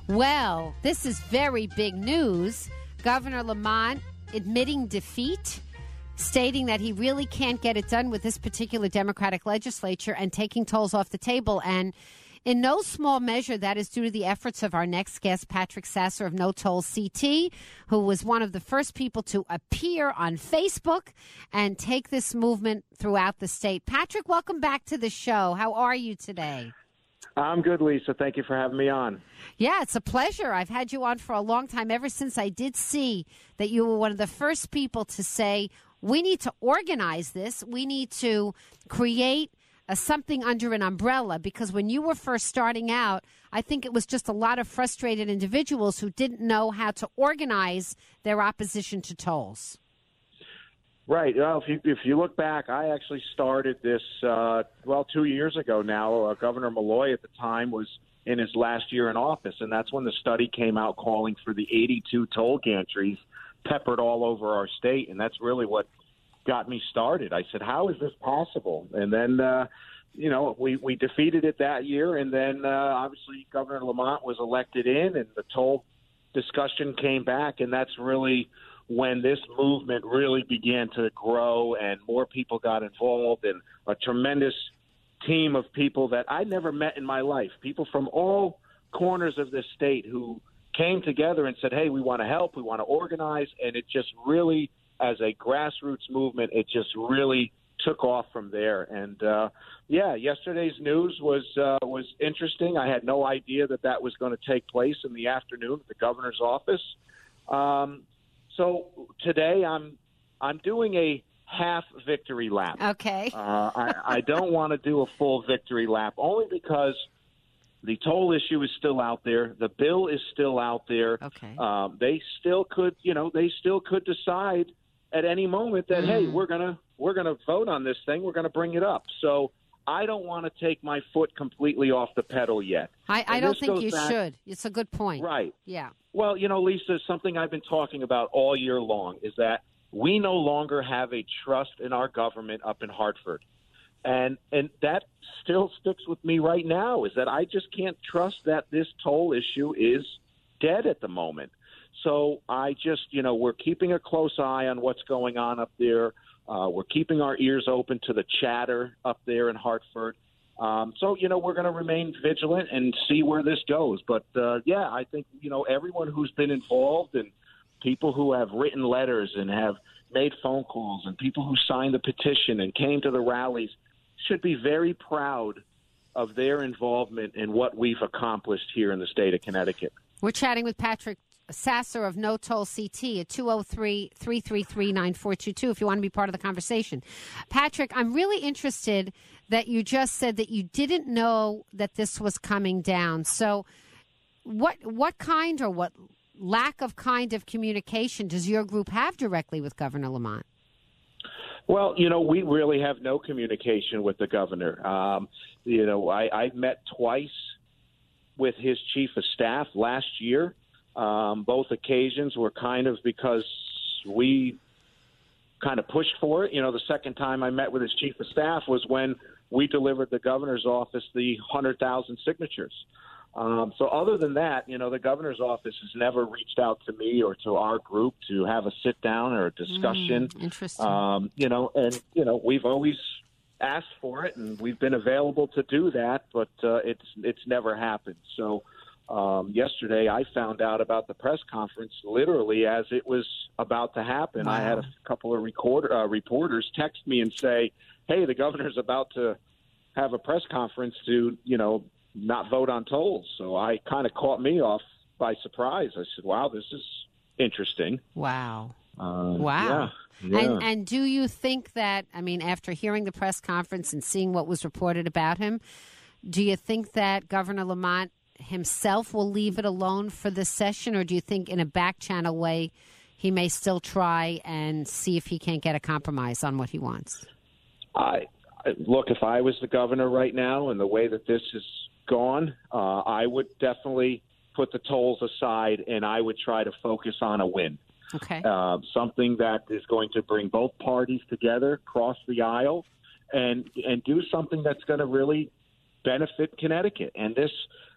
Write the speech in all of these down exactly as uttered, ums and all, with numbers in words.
Well, this is very big news. Governor Lamont admitting defeat, stating that he really can't get it done with this particular Democratic legislature and taking tolls off the table. And in no small measure, that is due to the efforts of our next guest, Patrick Sasser of No Tolls C T, who was one of the first people to appear on Facebook and take this movement throughout the state. Patrick, welcome back to the show. How are you today? I'm good, Lisa. Thank you for having me on. Yeah, it's a pleasure. I've had you on for a long time, ever since I did see that you were one of the first people to say, we need to organize this. We need to create a something under an umbrella, because when you were first starting out, I think it was just a lot of frustrated individuals who didn't know how to organize their opposition to tolls. Right. Well, if you if you look back, I actually started this, uh, well, two years ago now. Uh, Governor Malloy at the time was in his last year in office, and that's when the study came out calling for the eighty-two toll gantries peppered all over our state, and that's really what got me started. I said, how is this possible? And then, uh, you know, we, we defeated it that year, and then uh, obviously Governor Lamont was elected in, and the toll discussion came back, and that's really when this movement really began to grow and more people got involved, and a tremendous team of people that I never met in my life, people from all corners of this state who came together and said, hey, we want to help, we want to organize, and it just really, as a grassroots movement, it just really took off from there. And, uh, yeah, yesterday's news was uh, was interesting. I had no idea that that was going to take place in the afternoon at the governor's office. Um, so today I'm I'm doing a half victory lap. Okay. uh, I, I don't want to do a full victory lap, only because the toll issue is still out there. The bill is still out there. Okay. Um, they still could, you know, they still could decide at any moment that, mm. hey, we're gonna we're gonna vote on this thing. We're gonna bring it up. So I don't want to take my foot completely off the pedal yet. I, I don't think you back, should. It's a good point. Right. Yeah. Well, you know, Lisa, something I've been talking about all year long is that we no longer have a trust in our government up in Hartford. And and that still sticks with me right now, is that I just can't trust that this toll issue is dead at the moment. So I just, you know, we're keeping a close eye on what's going on up there. Uh, we're keeping our ears open to the chatter up there in Hartford. Um, so, you know, we're going to remain vigilant and see where this goes. But, uh, yeah, I think, you know, everyone who's been involved and people who have written letters and have made phone calls and people who signed the petition and came to the rallies should be very proud of their involvement in what we've accomplished here in the state of Connecticut. We're chatting with Patrick Sasser of No Toll C T at two oh three, three three three, nine four two two if you want to be part of the conversation. Patrick, I'm really interested that you just said that you didn't know that this was coming down. So what what kind or what lack of kind of communication does your group have directly with Governor Lamont? Well, you know, we really have no communication with the governor. Um, you know, I, I met twice with his chief of staff last year. Um, both occasions were kind of because we kind of pushed for it. You know, the second time I met with his chief of staff was when we delivered the governor's office the one hundred thousand signatures. Um, so other than that, you know, the governor's office has never reached out to me or to our group to have a sit down or a discussion. Mm, interesting. Um, you know, and, you know, we've always asked for it and we've been available to do that, but uh, it's it's never happened. So um, yesterday I found out about the press conference literally as it was about to happen. Wow. I had a couple of record, uh, reporters text me and say, hey, the governor's about to have a press conference to, you know, not vote on tolls. So I kind of caught me off by surprise. I said, wow, this is interesting. Wow. Uh, wow. Yeah, yeah. And, and do you think that, I mean, after hearing the press conference and seeing what was reported about him, do you think that Governor Lamont himself will leave it alone for this session, or do you think in a back channel way he may still try and see if he can't get a compromise on what he wants? I Look, if I was the governor right now and the way that this is gone, uh, I would definitely put the tolls aside and I would try to focus on a win. Okay. Uh, something that is going to bring both parties together, cross the aisle, and and do something that's going to really benefit Connecticut. And this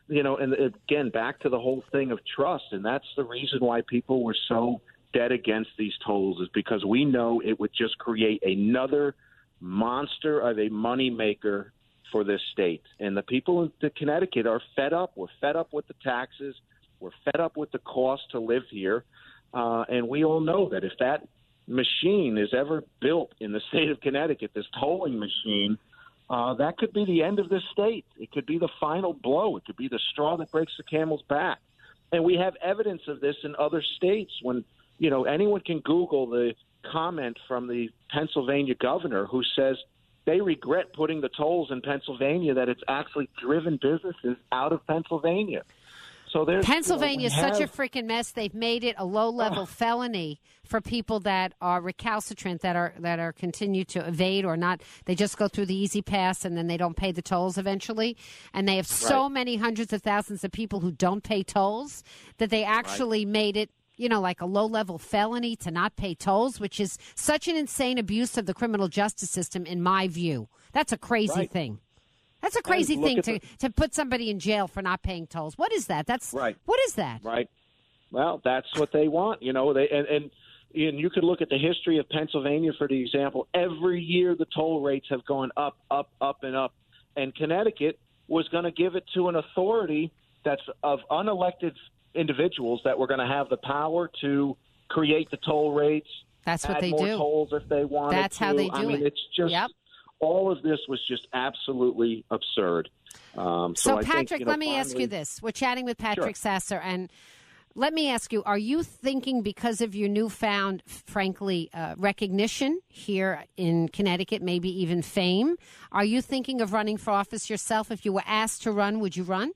you know, and again, back to the whole thing of trust. And that's the reason why people were so dead against these tolls, is because we know it would just create another monster of a moneymaker for this state. And the people in Connecticut are fed up. We're fed up with the taxes. We're fed up with the cost to live here. Uh, and we all know that if that machine is ever built in the state of Connecticut, this tolling machine, uh, that could be the end of this state. It could be the final blow. It could be the straw that breaks the camel's back. And we have evidence of this in other states. When, you know, anyone can Google the comment from the Pennsylvania governor who says they regret putting the tolls in Pennsylvania, that it's actually driven businesses out of Pennsylvania. So there's, Pennsylvania is you know, such a have, freaking mess. They've made it a low-level uh, felony for people that are recalcitrant, that are that are continue to evade or not. They just go through the easy pass and then they don't pay the tolls eventually. And they have so right. many hundreds of thousands of people who don't pay tolls that they actually right. made it, you know, like a low-level felony to not pay tolls, which is such an insane abuse of the criminal justice system, in my view. That's a crazy right. thing. That's a crazy thing to, the, to put somebody in jail for not paying tolls. What is that? That's right. What is that? Right. Well, that's what they want, you know. They and, and and you could look at the history of Pennsylvania for the example. Every year the toll rates have gone up, up, up, and up. And Connecticut was going to give it to an authority that's of unelected individuals that were going to have the power to create the toll rates. That's what add they more do. Tolls if they wanted That's to. how they do I mean, it. It's just. Yep. All of this was just absolutely absurd. Um, so, so I Patrick, think, you know, let me finally, ask you this. We're chatting with Patrick Sure. Sasser, and let me ask you, are you thinking, because of your newfound, frankly, uh, recognition here in Connecticut, maybe even fame, are you thinking of running for office yourself? If you were asked to run, would you run?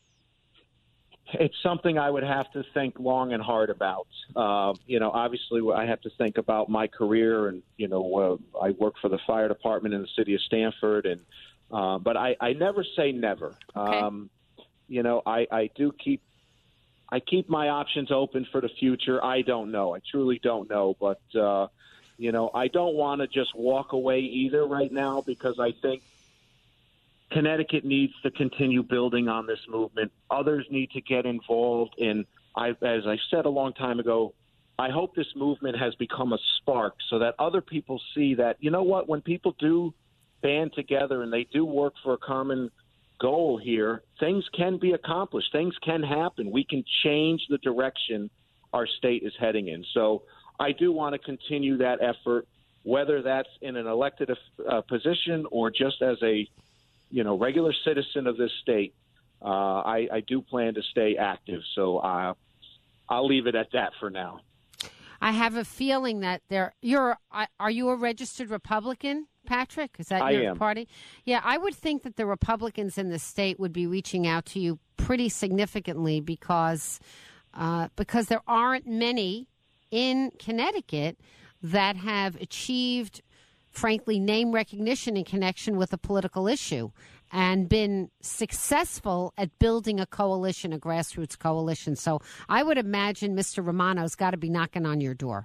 It's something I would have to think long and hard about. Uh, you know, obviously, I have to think about my career, and you know, uh, I work for the fire department in the city of Stamford, and uh, but I, I never say never. Okay. Um, you know, I, I do keep I keep my options open for the future. I don't know. I truly don't know, but uh, you know, I don't want to just walk away either right now, because I think Connecticut needs to continue building on this movement. Others need to get involved. And I, as I said a long time ago, I hope this movement has become a spark so that other people see that, you know what, when people do band together and they do work for a common goal here, things can be accomplished. Things can happen. We can change the direction our state is heading in. So I do want to continue that effort, whether that's in an elected uh, position or just as a you know, regular citizen of this state. uh, I, I do plan to stay active. So uh, I'll leave it at that for now. I have a feeling that there. You're. Are you a registered Republican, Patrick? Is that I your am. party? Yeah, I would think that the Republicans in the state would be reaching out to you pretty significantly because uh, because there aren't many in Connecticut that have achieved, frankly, name recognition in connection with a political issue and been successful at building a coalition, a grassroots coalition. So I would imagine Mister Romano's got to be knocking on your door.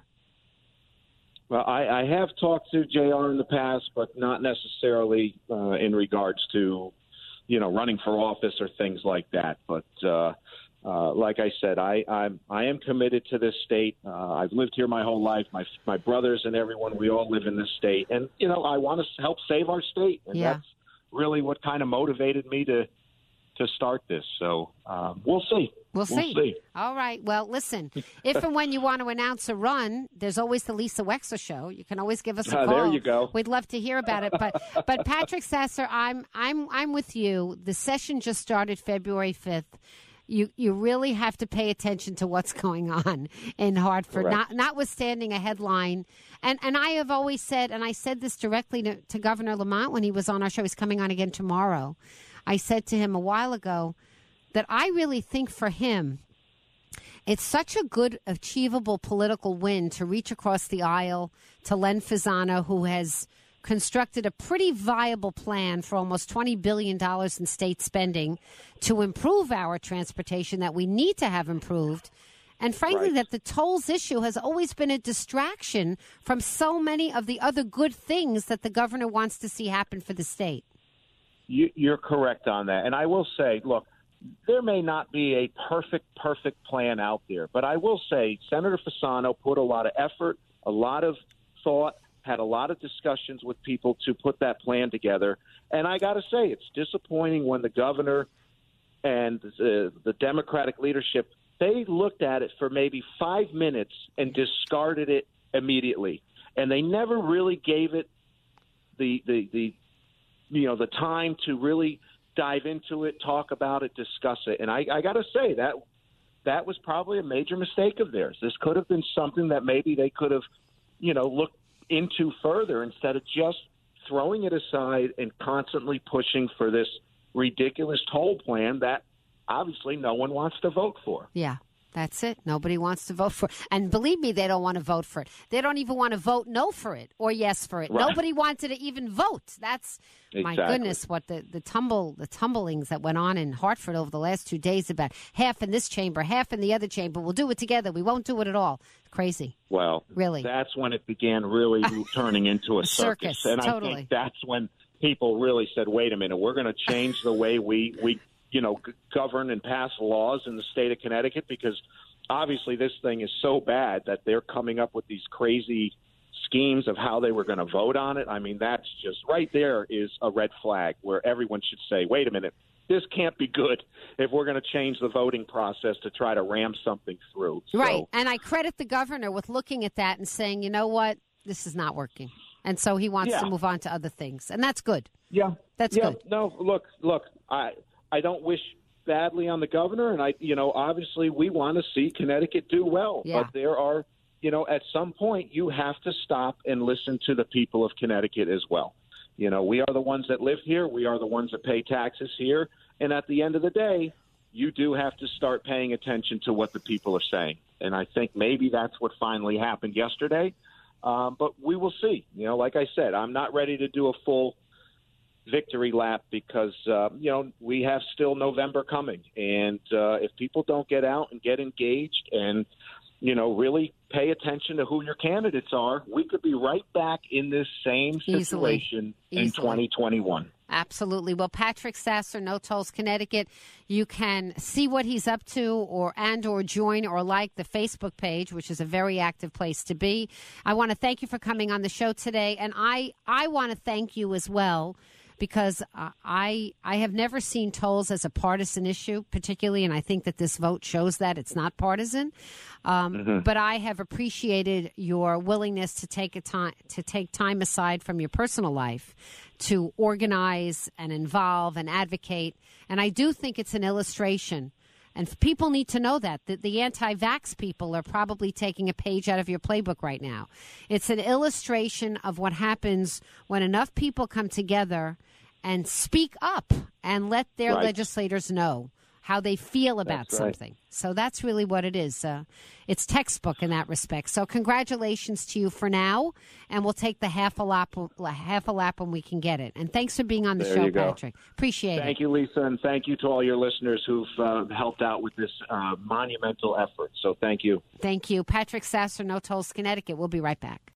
Well, I, I have talked to J R in the past, but not necessarily uh, in regards to, you know, running for office or things like that. But uh, uh, like I said, I, I'm, I am committed to this state. Uh, I've lived here my whole life. My my brothers and everyone, we all live in this state. And, you know, I want to help save our state. And yeah. that's really what kind of motivated me to to start this. So um, we'll see. We'll see. We'll see. All right. Well, listen, if and when you want to announce a run, there's always the Lisa Wexler Show. You can always give us a Uh, call. there you go. We'd love to hear about it. But but Patrick Sasser, I'm I'm I'm with you. The session just started February fifth. You you really have to pay attention to what's going on in Hartford, Correct. not, notwithstanding a headline. And and I have always said, and I said this directly to, to Governor Lamont when he was on our show. He's coming on again tomorrow. I said to him a while ago that I really think for him, it's such a good, achievable political win to reach across the aisle to Len Fasano, who has constructed a pretty viable plan for almost twenty billion dollars in state spending to improve our transportation that we need to have improved. And frankly, Right. that the tolls issue has always been a distraction from so many of the other good things that the governor wants to see happen for the state. You, you're correct on that. And I will say, look, there may not be a perfect, perfect plan out there. But I will say Senator Fasano put a lot of effort, a lot of thought, had a lot of discussions with people to put that plan together. And I got to say, it's disappointing when the governor and the, the Democratic leadership, they looked at it for maybe five minutes and discarded it immediately. And they never really gave it the, the, the you know, the time to really dive into it, talk about it, discuss it. And I, I got to say that that was probably a major mistake of theirs. This could have been something that maybe they could have, you know, looked into further instead of just throwing it aside and constantly pushing for this ridiculous toll plan that obviously no one wants to vote for. Yeah. That's it. Nobody wants to vote for it. And believe me, they don't want to vote for it. They don't even want to vote no for it or yes for it. Right. Nobody wanted to even vote. That's, exactly. My goodness, what the, the tumble, the tumblings that went on in Hartford over the last two days about half in this chamber, half in the other chamber. We'll do it together. We won't do it at all. Crazy. Well, really, that's when it began really turning into a, a circus. circus. And totally. I think that's when people really said, wait a minute, we're going to change the way we, we you know, g- govern and pass laws in the state of Connecticut, because obviously this thing is so bad that they're coming up with these crazy schemes of how they were going to vote on it. I mean, that's just right there is a red flag where everyone should say, wait a minute, this can't be good if we're going to change the voting process to try to ram something through. Right. So, and I credit the governor with looking at that and saying, you know what, this is not working. And so he wants yeah. to move on to other things. And that's good. Yeah. That's yeah. good. No, look, look, I I don't wish badly on the governor. And, I, you know, obviously we want to see Connecticut do well. Yeah. But there are, you know, at some point you have to stop and listen to the people of Connecticut as well. You know, we are the ones that live here. We are the ones that pay taxes here. And at the end of the day, you do have to start paying attention to what the people are saying. And I think maybe that's what finally happened yesterday. Um, but we will see. You know, like I said, I'm not ready to do a full victory lap because, uh, you know, we have still November coming. And uh, if people don't get out and get engaged and, you know, really pay attention to who your candidates are, we could be right back in this same situation Easily. in Easily. twenty twenty-one. Absolutely. Well, Patrick Sasser, No Tolls Connecticut, you can see what he's up to or and or join or like the Facebook page, which is a very active place to be. I want to thank you for coming on the show today. And I, I want to thank you as well, because uh, I I have never seen tolls as a partisan issue, particularly, and I think that this vote shows that it's not partisan. Um, mm-hmm. But I have appreciated your willingness to take a time to take time aside from your personal life to organize and involve and advocate. And I do think it's an illustration. And people need to know that, that the anti-vax people are probably taking a page out of your playbook right now. It's an illustration of what happens when enough people come together and speak up and let their right. legislators know how they feel about that's right. something. So that's really what it is. Uh, it's textbook in that respect. So congratulations to you for now, and we'll take the half a lap, half a lap when we can get it. And thanks for being on the there show, you go. Patrick. Appreciate thank it. Thank you, Lisa, and thank you to all your listeners who've uh, helped out with this uh, monumental effort. So thank you. Thank you. Patrick Sasser, No Tolls Connecticut. We'll be right back.